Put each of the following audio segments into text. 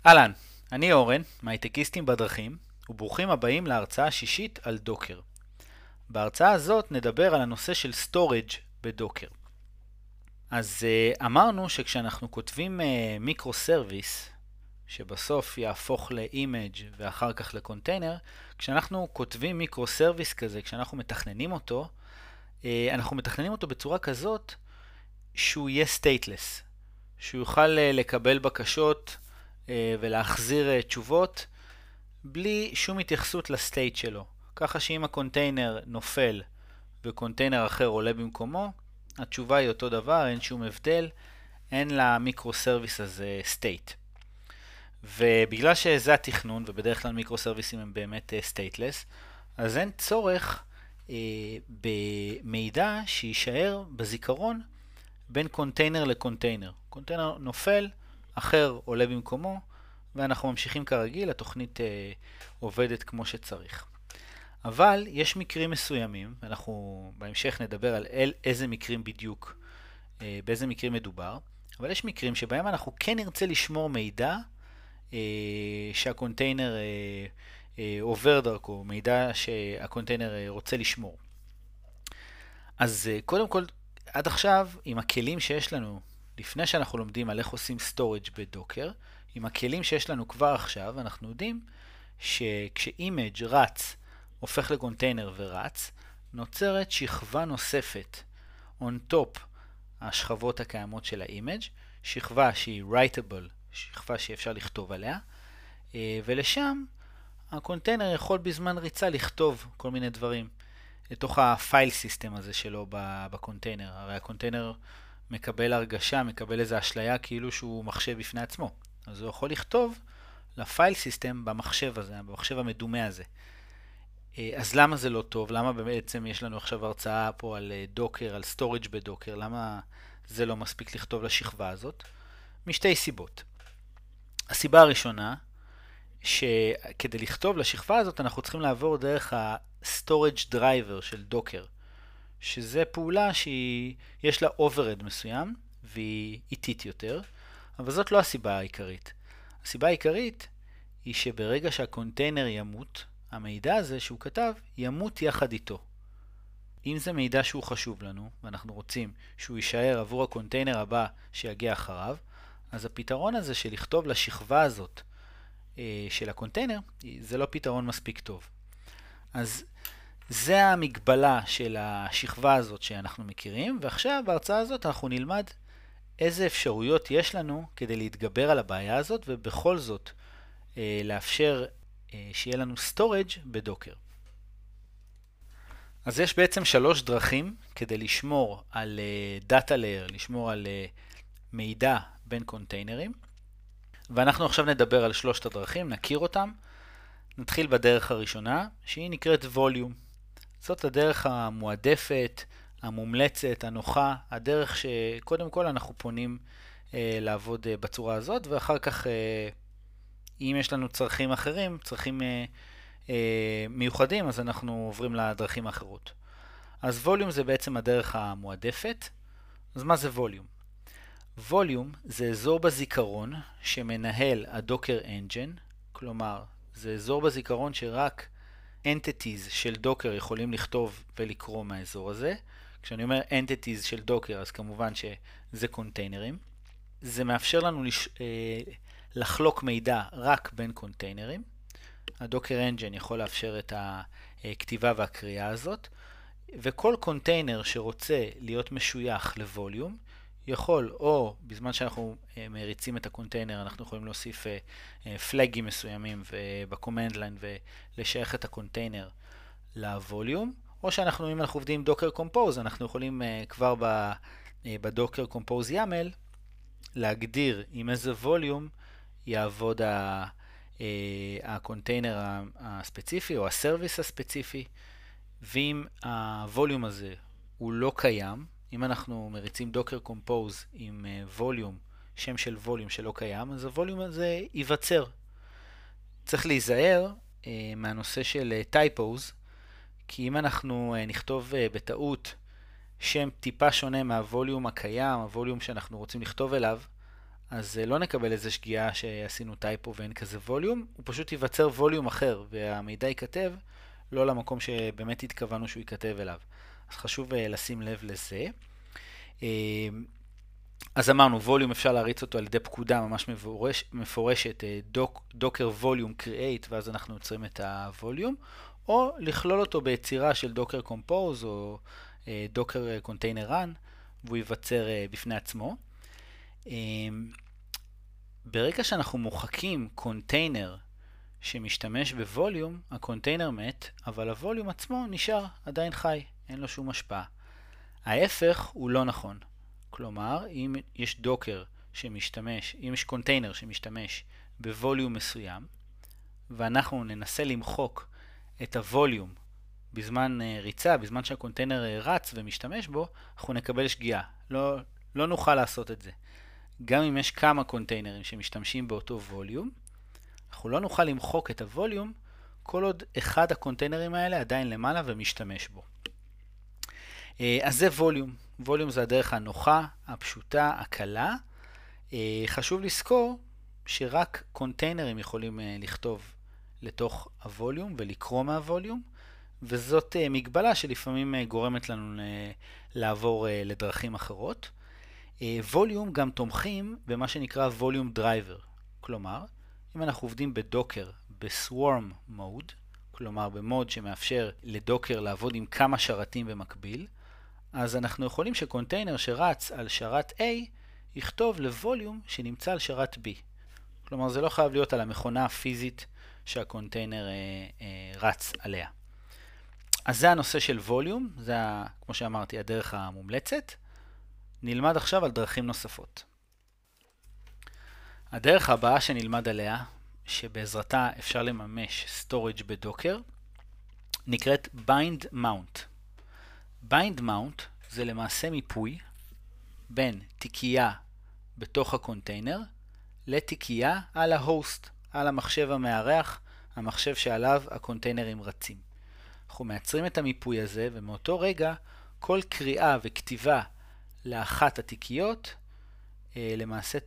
אהלן, אני אורן, מהייטקיסטים בדרכים, וברוכים הבאים להרצאה השישית על דוקר. בהרצאה הזאת נדבר על הנושא של storage בדוקר. אז אמרנו שכשאנחנו כותבים מיקרו סרוויס, שבסוף יהפוך לאימג' ואחר כך לקונטיינר, כשאנחנו כותבים מיקרו סרוויס כזה, כשאנחנו מתכננים אותו, אנחנו מתכננים אותו בצורה כזאת שהוא יהיה stateless, שהוא יוכל לקבל בקשות ולהחזיר תשובות בלי שום התייחסות לסטייט שלו. ככה שאם הקונטיינר נופל וקונטיינר אחר עולה במקומו, התשובה היא אותו דבר, אין שום הבדל, אין למיקרו סרוויס הזה סטייט. ובגלל שזה התכנון, ובדרך כלל מיקרו סרוויסים הם באמת סטייטלס, אז אין צורך במידע שישאר בזיכרון בין קונטיינר לקונטיינר. קונטיינר נופל, אחר עולה במקומו, ואנחנו ממשיכים כרגיל, התוכנית עובדת כמו שצריך. אבל יש מקרים מסוימים, ואנחנו בהמשך נדבר על איזה מקרים בדיוק, באיזה מקרים מדובר, אבל יש מקרים שבהם אנחנו כן נרצה לשמור מידע שהקונטיינר עובר דרכו, מידע שהקונטיינר רוצה לשמור. אז קודם כל, עד עכשיו, עם הכלים שיש לנו, לפני שאנחנו לומדים על איך עושים storage בדוקר, עם הכלים שיש לנו כבר עכשיו, אנחנו יודעים שכש-image רץ, הופך לקונטיינר ורץ, נוצרת שכבה נוספת on top השכבות הקיימות של ה-image, שכבה שהיא writable, שכבה שאפשר לכתוב עליה, ולשם הקונטיינר יכול בזמן ריצה לכתוב כל מיני דברים לתוך הפייל סיסטם הזה שלו בקונטיינר. הרי הקונטיינר מקבל הרגשה, מקבל איזו אשליה כאילו שהוא מחשב בפני עצמו. אז הוא יכול לכתוב לפייל סיסטם במחשב הזה, במחשב המדומה הזה. אז למה זה לא טוב? למה בעצם יש לנו עכשיו הרצאה פה על דוקר, על סטורג' בדוקר? למה זה לא מספיק לכתוב לשכבה הזאת? משתי סיבות. הסיבה הראשונה, שכדי לכתוב לשכבה הזאת אנחנו צריכים לעבור דרך ה-storage driver של דוקר, שזה פעולה שיש לה overhead מסוים והיא איטית יותר, אבל זאת לא הסיבה העיקרית. הסיבה העיקרית היא שברגע שהקונטיינר ימות, המידע הזה שהוא כתב ימות יחד איתו. אם זה מידע שהוא חשוב לנו, ואנחנו רוצים שהוא יישאר עבור הקונטיינר הבא שיגיע אחריו, אז הפתרון הזה של לכתוב לשכבה הזאת של הקונטיינר, זה לא פתרון מספיק טוב. אז זה המגבלה של השכבה הזאת שאנחנו מכירים, ועכשיו בהרצאה הזאת אנחנו נלמד איזה אפשרויות יש לנו כדי להתגבר על הבעיה הזאת, ובכל זאת לאפשר שיהיה לנו storage בדוקר. אז יש בעצם 3 דרכים כדי לשמור על data layer, לשמור על מידע בין קונטיינרים. ואנחנו עכשיו נדבר על 3 הדרכים, נכיר אותם. נתחיל בדרך הראשונה, שהיא נקראת volume. זאת הדרך המועדפת, המומלצת, הנוחה, הדרך שקודם כל אנחנו פונים לעבוד בצורה הזאת, ואחר כך אם יש לנו צרכים אחרים, צרכים מיוחדים, אז אנחנו עוברים לדרכים האחרות. אז volume זה בעצם הדרך המועדפת. אז מה זה volume? ווליום זה אזור בזיכרון שמנהל הדוקר אנג'ן, כלומר זה אזור בזיכרון שרק entities של דוקר יכולים לכתוב ולקרוא מהאזור הזה. כשאני אומר entities של דוקר אז כמובן שזה קונטיינרים. זה מאפשר לנו לחלוק מידע רק בין קונטיינרים. הדוקר אנג'ן יכול לאפשר את הכתיבה והקריאה הזאת, וכל קונטיינר שרוצה להיות משוייך לווליום יכול, או בזמן שאנחנו מריצים את הקונטיינר, אנחנו יכולים להוסיף פלגים מסוימים בקומנד ליין ולשייך את הקונטיינר לווליום, או שאנחנו, אם אנחנו עובדים דוקר קומפוז, אנחנו יכולים כבר בדוקר קומפוז YAML להגדיר עם איזה ווליום יעבוד הקונטיינר הספציפי או הסרוויס הספציפי, ואם הווליום הזה הוא לא קיים, אם אנחנו מריצים דוקר קומפוז עם ווליום, שם של ווליום שלא קיים, אז הווליום הזה ייווצר. צריך להיזהר מהנושא של טייפוז, כי אם אנחנו נכתוב בטעות שם טיפה שונה מהווליום הקיים, הווליום שאנחנו רוצים לכתוב אליו, אז לא נקבל איזה שגיאה שעשינו טייפו ואין כזה ווליום, הוא פשוט ייווצר ווליום אחר, והמידע ייכתב לא למקום שבאמת התכוונו שהוא ייכתב אליו. אז חשוב לשים לב לזה. אז אמרנו, ווליום אפשר להריץ אותו על ידי פקודה ממש מפורשת, docker volume create, ואז אנחנו יוצרים את הווליום, או לכלול אותו ביצירה של docker compose או docker container run, והוא ייווצר בפני עצמו. ברגע שאנחנו מוחקים קונטיינר שמשתמש בווליום, הקונטיינר מת, אבל הווליום עצמו נשאר עדיין חי, אין לו שום השפעה. ההפך הוא לא נכון. כלומר, אם יש דוקר שמשתמש, אם יש קונטיינר שמשתמש בווליום מסוים, ואנחנו ננסה למחוק את הווליום בזמן ריצה, בזמן שהקונטיינר רץ ומשתמש בו, אנחנו נקבל שגיאה. לא נוכל לעשות את זה. גם אם יש כמה קונטיינרים שמשתמשים באותו ווליום, אנחנו לא נוכל למחוק את הווליום כל עוד אחד הקונטיינרים האלה עדיין למעלה ומשתמש בו. אז זה ווליום. ווליום זה הדרך הנוחה, הפשוטה, הקלה. חשוב לזכור שרק קונטיינרים יכולים לכתוב לתוך הווליום ולקרוא מהווליום, וזאת מגבלה שלפעמים גורמת לנו לעבור לדרכים אחרות. ווליום גם תומכים במה שנקרא ווליום דרייבר. כלומר, אם אנחנו עובדים בדוקר, בסוורם מוד, כלומר במוד שמאפשר לדוקר לעבוד עם כמה שרתים במקביל, אז אנחנו יכולים שקונטיינר שרץ על שרת A יכתוב לווליום שנמצא על שרת B. כלומר, זה לא חייב להיות על המכונה הפיזית שהקונטיינר רץ עליה. אז זה הנושא של ווליום, זה כמו שאמרתי הדרך המומלצת. נלמד עכשיו על דרכים נוספות. הדרך הבאה שנלמד עליה, שבעזרתה אפשר לממש storage בדוקר, נקראת bind mount. bind mount זה למעשה מיפוי בין תיקייה בתוך הקונטיינר לתיקייה על ההוסט, על המחשב המארח, המחשב שעליו הקונטיינרים רצים. אנחנו מייצרים את המיפוי הזה, ומאותו רגע כל קריאה וכתיבה לאחת התיקיות למעשה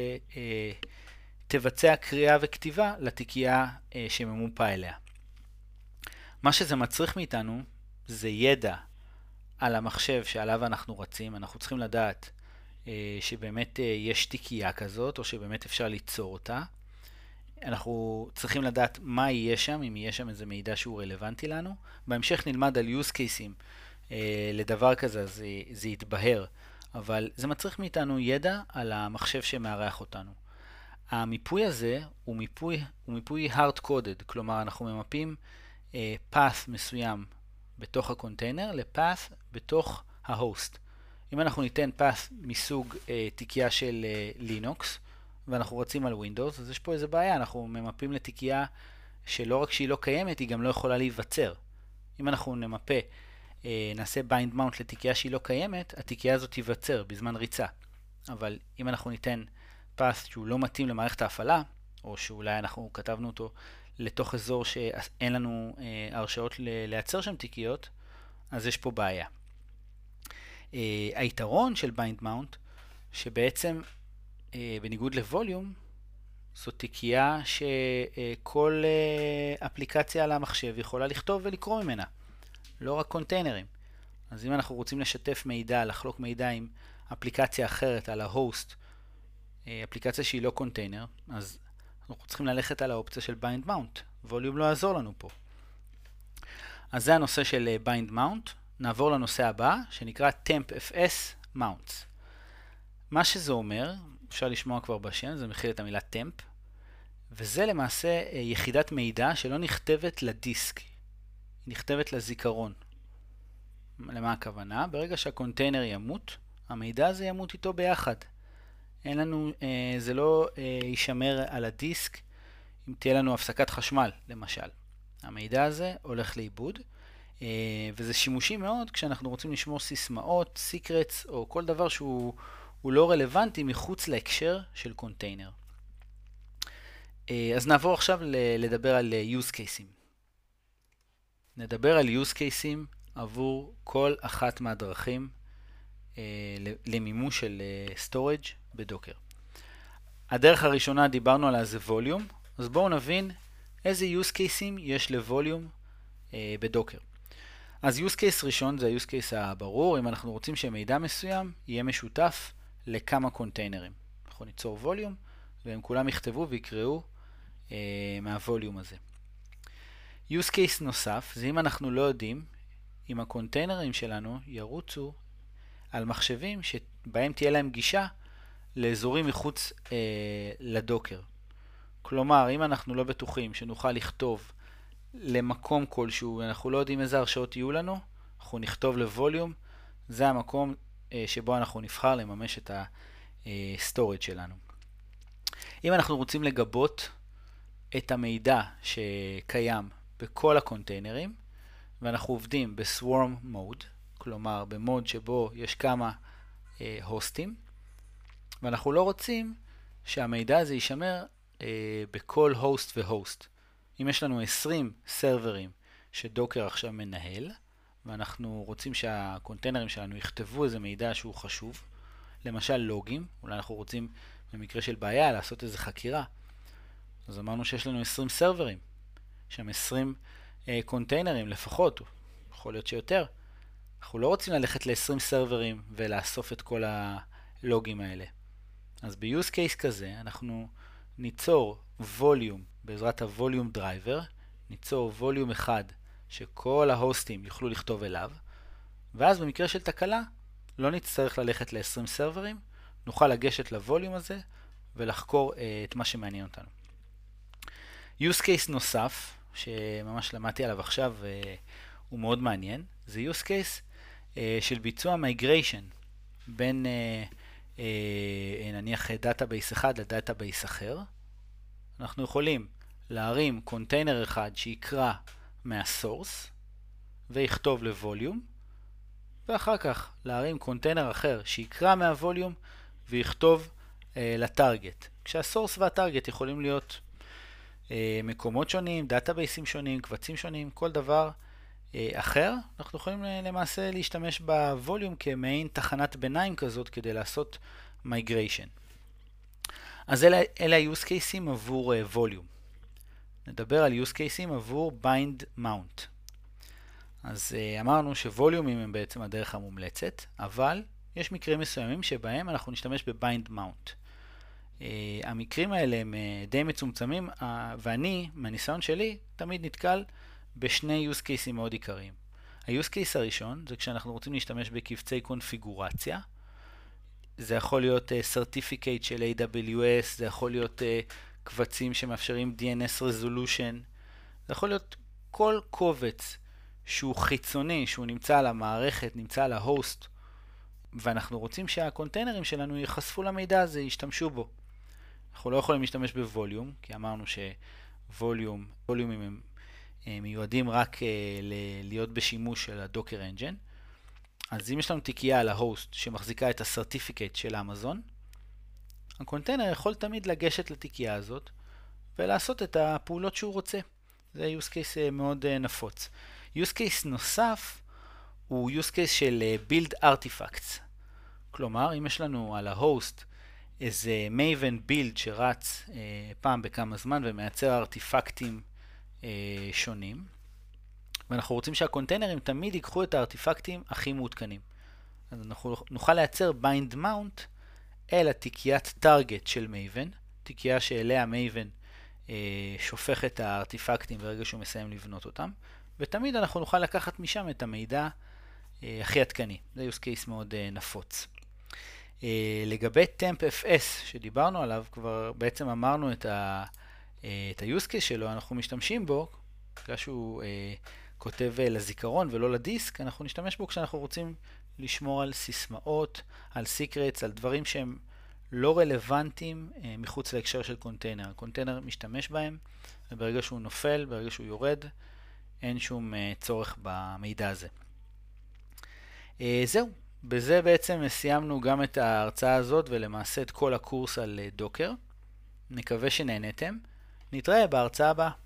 תבצע קריאה וכתיבה לתיקייה שממופה אליה. מה שזה מצריך מאיתנו זה ידע על המחשב שעליו אנחנו רצים. אנחנו צריכים לדעת שבאמת יש תיקייה כזאת, או שבאמת אפשר ליצור אותה. אנחנו צריכים לדעת מה יהיה שם, אם יהיה שם איזה מידע שהוא רלוונטי לנו. בהמשך נלמד על use cases לדבר כזה, זה יתבהר. אבל זה מצריך מאיתנו ידע על המחשב שמארח אותנו. המיפוי הזה הוא מיפוי hard-coded, כלומר אנחנו ממפים path מסוים בתוך הקונטיינר ל-path בתוך ההוסט. אם אנחנו ניתן path מסוג תיקייה של לינוקס, ואנחנו רוצים על Windows, אז יש פה איזה בעיה, אנחנו ממפים לתיקייה שלא רק שהיא לא קיימת, היא גם לא יכולה להיווצר. אם אנחנו נמפה, נעשה bind mount לתיקייה שהיא לא קיימת, התיקייה הזאת תיווצר בזמן ריצה. אבל אם אנחנו ניתן path שהוא לא מתאים למערכת ההפעלה, או שאולי אנחנו כתבנו אותו לתוך אזור שאין לנו הרשאות לייצר שם תיקיות, אז יש פה בעיה. היתרון של bind mount, שבעצם בניגוד לווליום, זו תיקייה שכל אפליקציה על המחשב יכולה לכתוב ולקרוא ממנה, לא רק קונטיינרים. אז אם אנחנו רוצים לשתף מידע, לחלוק מידע עם אפליקציה אחרת על ההוסט, אפליקציה שהיא לא קונטיינר, אז אנחנו צריכים ללכת על האופציה של bind mount. ווליום לא יעזור לנו פה. אז זה הנושא של bind mount. נעבור לנושא הבא, שנקרא tempfs mounts. מה שזה אומר, אפשר לשמוע כבר בשם, זה מכיל את המילה temp, וזה למעשה יחידת מידע שלא נכתבת לדיסק, היא נכתבת לזיכרון. למה הכוונה? ברגע שהקונטיינר ימות, המידע הזה ימות איתו ביחד. אין לנו, זה לא יישמר על הדיסק אם תהיה לנו הפסקת חשמל, למשל. המידע הזה הולך לאיבוד, וזה שימושי מאוד כשאנחנו רוצים לשמור סיסמאות, סיקרטס, או כל דבר שהוא לא רלוונטי מחוץ להקשר של קונטיינר. אז נעבור עכשיו לדבר על use cases. נדבר על use cases עבור כל אחת מהדרכים למימוש של storage בדוקר. הדרך הראשונה דיברנו עליה זה ווליום, אז בואו נבין איזה use cases יש לווליום בדוקר. אז use case ראשון זה ה-use case הברור, אם אנחנו רוצים שמידע מסוים יהיה משותף לכמה קונטיינרים. אנחנו ניצור ווליום והם כולם יכתבו ויקראו מהווליום הזה. use case נוסף זה אם אנחנו לא יודעים אם הקונטיינרים שלנו ירוצו על מחשבים שבהם תהיה להם גישה לאזורים מחוץ לדוקר. כלומר, אם אנחנו לא בטוחים שנוכל לכתוב למקום כלשהו, אנחנו לא יודעים איזה הרשאות יהיו לנו, אנחנו נכתוב לווליום, זה המקום שבו אנחנו נבחר לממש את הסטורג' שלנו. אם אנחנו רוצים לגבות את המידע שקיים בכל הקונטיינרים, ואנחנו עובדים בסוורם מוד, כלומר במוד שבו יש כמה הוסטים, ואנחנו לא רוצים שהמידע הזה יישמר בכל הוסט והוסט. אם יש לנו 20 סרברים שדוקר עכשיו מנהל, ואנחנו רוצים שהקונטיינרים שלנו יכתבו איזה מידע שהוא חשוב, למשל לוגים, אולי אנחנו רוצים במקרה של בעיה לעשות איזה חקירה, אז אמרנו שיש לנו 20 סרברים, שם 20 קונטיינרים לפחות, יכול להיות שיותר. אנחנו לא רוצים ללכת ל-20 סרברים ולאסוף את כל הלוגים האלה. אז ב-use case כזה אנחנו ניצור ווליום בעזרת הווליום דרייבר, ניצור ווליום אחד שכל ההוסטים יוכלו לכתוב אליו, ואז במקרה של תקלה לא נצטרך ללכת ל-20 סרברים, נוכל לגשת לווליום הזה ולחקור את מה שמעניין אותנו. use case נוסף, שממש למדתי עליו עכשיו הוא מאוד מעניין, זה use case של ביצוע migration בין נניח דאטאבייס אחד לדאטאבייס אחר. אנחנו יכולים להרים קונטיינר אחד שיקרא מהסורס ויכתוב לווליום, ואחר כך להרים קונטיינר אחר שיקרא מהווליום ויכתוב לטארגט. כשהסורס והטארגט יכולים להיות מקומות שונים, דאטאבייסים שונים, קבצים שונים, כל דבר אחר. אנחנו יכולים למעשה להשתמש בווליום כמעין תחנת ביניים כזאת כדי לעשות migration. אז אלה ה-use cases עבור ווליום. נדבר על use cases עבור bind mount. אז אמרנו שווליומים הם בעצם הדרך המומלצת, אבל יש מקרים מסוימים שבהם אנחנו נשתמש ב-bind mount. המקרים האלה הם די מצומצמים, ואני, מהניסיון שלי, תמיד נתקל בשני use cases מאוד עיקריים. ה-use case הראשון זה כשאנחנו רוצים להשתמש בקבצי קונפיגורציה. זה יכול להיות certificate של AWS, זה יכול להיות קבצים שמאפשרים DNS resolution, זה יכול להיות כל קובץ שהוא חיצוני, שהוא נמצא על המערכת, נמצא על ההוסט, ואנחנו רוצים שהקונטיינרים שלנו ייחשפו למידע הזה, ישתמשו בו. אנחנו לא יכולים להשתמש בווליום, כי אמרנו שווליומים הם מיועדים רק להיות בשימוש של הדוקר אנג'ן. אז אם יש לנו תיקייה על ההוסט שמחזיקה את הסרטיפיקט של אמזון, הקונטיינר יכול תמיד לגשת לתיקייה הזאת ולעשות את הפעולות שהוא רוצה. זה use case מאוד נפוץ. use case נוסף הוא use case של build artifacts. כלומר, אם יש לנו על ההוסט איזה Maven build שרץ פעם בכמה זמן ומייצר ארטיפקטים שונים, ואנחנו רוצים שהקונטיינרים תמיד ייקחו את הארטיפקטים הכי מעודכנים. אז אנחנו נוכל לייצר bind mount אל התיקיית target של Maven, תיקייה שאליה Maven שופך את הארטיפקטים ברגע שהוא מסיים לבנות אותם, ותמיד אנחנו נוכל לקחת משם את המידע הכי עדכני. זה use case מאוד נפוץ. לגבי TempFS שדיברנו עליו, כבר בעצם אמרנו את ה-use case שלו, אנחנו משתמשים בו, בגלל שהוא כותב לזיכרון ולא לדיסק, אנחנו נשתמש בו כשאנחנו רוצים לשמור על סיסמאות, על סיקרטס, על דברים שהם לא רלוונטיים מחוץ להקשר של קונטיינר. הקונטיינר משתמש בהם, וברגע שהוא נופל, ברגע שהוא יורד, אין שום צורך במידע הזה. זהו, בזה בעצם סיימנו גם את ההרצאה הזאת ולמעשה את כל הקורס על דוקר. נקווה שנהנתם. נתראה בהרצאה הבאה.